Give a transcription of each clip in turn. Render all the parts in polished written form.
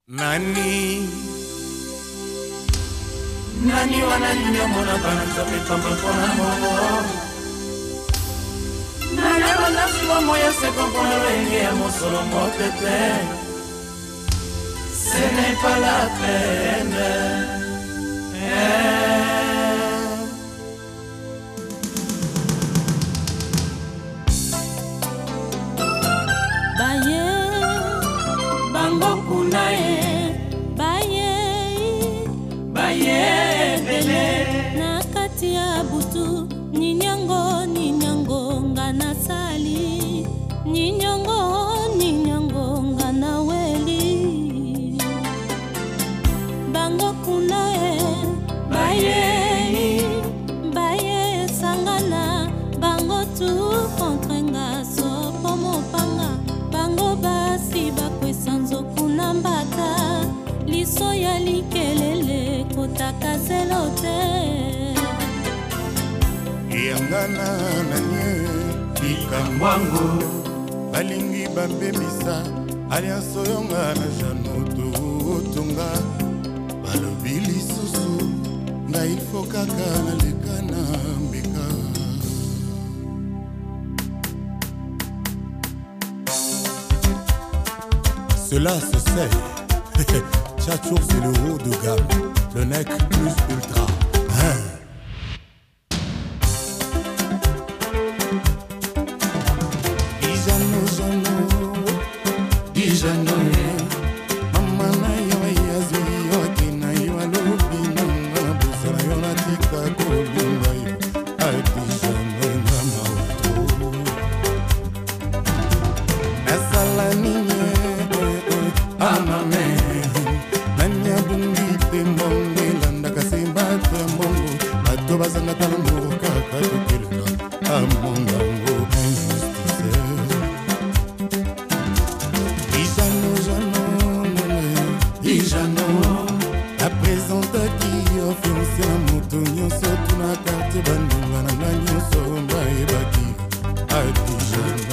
Nani wananinya mona banza mipamba kona momo Nani wanasi wa moya seko kona wenge ya mosolo motete Ce n'est pas la peine Baye Bango kunae Baye bele nakati ya butu ninyango ngana sali ninyango ngana weli bango kunae baye sangana bango tu kontrenga so pomopanga bango basi bakwesanzo kuna mbata liso ya likelele kotaka zelote Yangana nanye Ikamwangu balingi bambemisa alianso yonga na janutu otunga balobi lisusu nga ilfo kaka na lekana mbeka Cela se sait Chachour c'est le haut de gamme Le nec plus ultra Dijano Mama na yo yazi yo kina yo alobi nanga busara yo na tika kolunga yo Dijano ngama wato Nasala ninye Amame Nanya bungi te monge landa kasemba te mongo Bato bazanga talambo kaka tukilinga Amongango injustice Dijano La présente qui offense la motonio Sotu na quartier bandunga na nanyo somba ebaki Dijano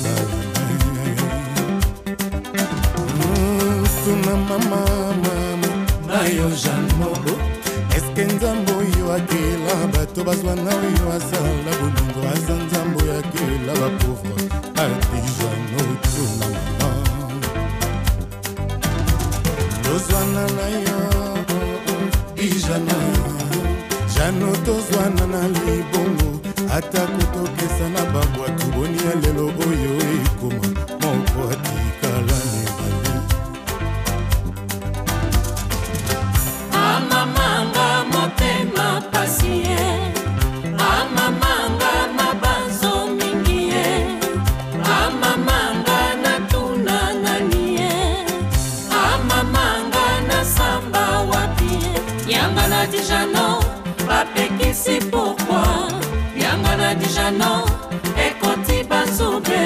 Tuna mama Na yo janmo Eske nzambo yo akela bato bazwana yo asala bolungo aza nzambo yo akela bapauvre Dijano tuna mama Tozwana na yo Dijano Jano tozwana na libongo Ata kutokesa na babwatu boni ya lelo oyo ekoma Moko atikala nebali amamanga motema pasie amamanga mabanzo mingie amamanga natuna nanie amamanga na samba wapie yanga na dijano bapekisi pourquoi yanga na dijano ekoti bazube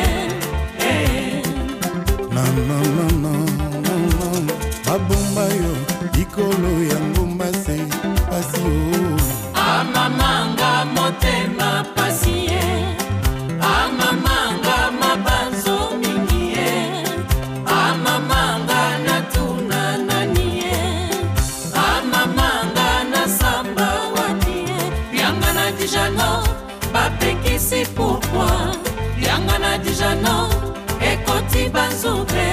Babomba yo ikolo ya ngomba se pasi o amamanga motema pasie amamanga mabanzo mingie amamanga natuna nanie amamanga na samba wapie yanga na dijano bapekisi pourquoi yanga na dijano ekoti bazube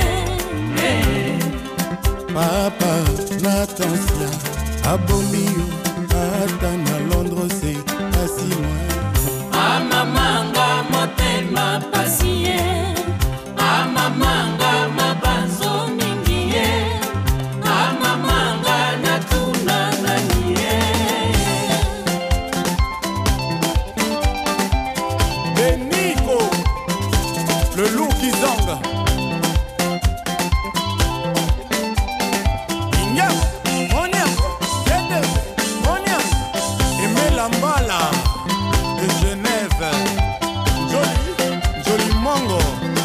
Papa Natansia abomi yo ata na Londres c'est pas si loin amamanga motema pasie amamanga mabanzo mingie amamanga natuna nanie Beniko le loup qui zonga Mbala de Genève Joli Mongo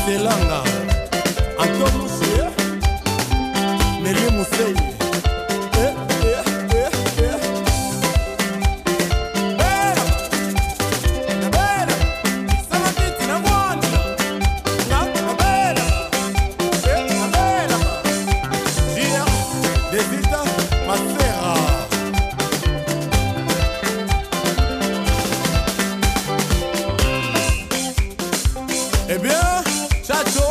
Selanga, Anton Moussé, Mélie Moussé. Eh bien, Chacho